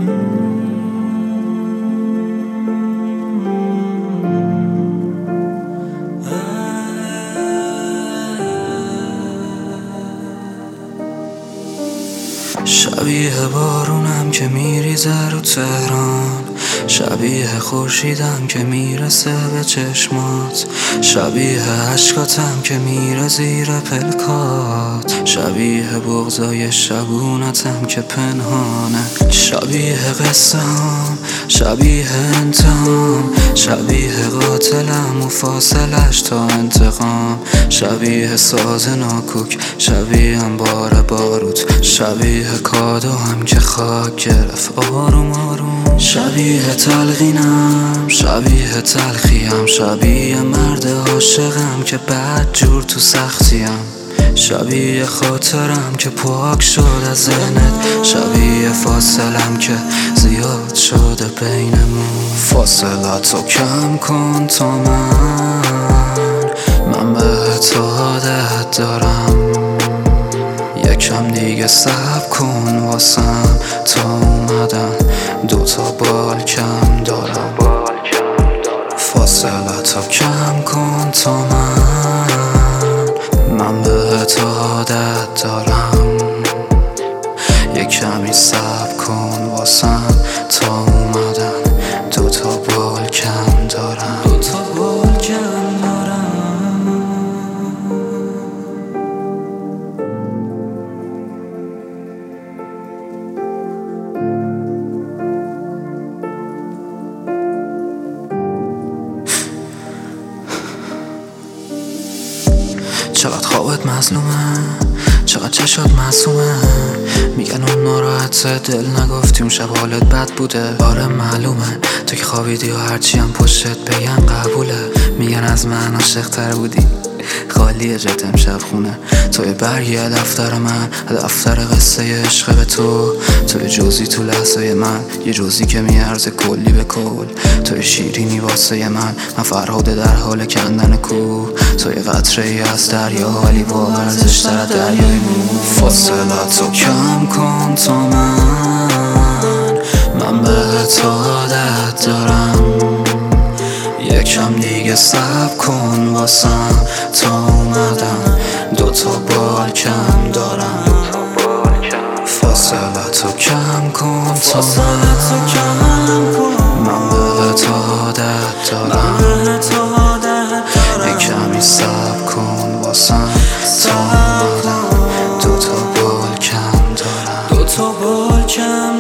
شبیه بارونم که میریزه رو تهران، شبیه خورشیدم که میرسه به چشمات، شبیه عشقاتم که میره زیر پلکات، شبیه بغضای شبونتم که پنهانه، شبیه قصه هم، شبیه انتقام، شبیه قاتلم و فاصلش تا انتقام، شبیه ساز ناکوک، شبیه انبار باروت، شبیه کادو هم که خاک گرفت آروم آروم، شبیه تلقینم، شبیه تلخیم، شبیه مرد عاشقم که بد جور تو سختیم، شبیه خاطرم که پاک شد از ذهنت، شبیه فاصلم که زیاد شده بینمون. فاصلتو کم کن تا من بهت عادت دارم، یکم دیگه صبر کن واسم تا اومدن دوتا بال کم دارم. فاصلتو کم کن تا من بهت عادت دارم، یک کمی صبر کن واسم تا اومدن دوتا بال کم دارم. دوتا بال کم دارم. چقدر خوابت مظلومه، چقدر چشات معصومه، میگن اون ناراحته دل نگفتی اون شب حالت بد بوده. آره معلومه تو که خوابیدی و هرچی هم پشتت بگم قبوله، میگن از من عاشق‌تر بودی، خالیه جات امشب خونه، توی برگی دفتر من، دفتر قصه عشق به توی جزئی تو لحظه من، یه جزئی که میارزه کلی به کل، توی شیرینی واسه من فرهاده در حال کندن کوه، توی قطره‌ای از دریا ولی با ارزش‌تر دریای مو. فاصلتو کم کن تا من بهت عادت دارم، یکم دیگه صبر کن واسم تا اومدن دوتا بال کم دارم. فاصلتو کم کن تا من بهت عادت دارم، یکمی صبر کن واسم تا اومدن دوتا بال کم دارم. دوتا بال کم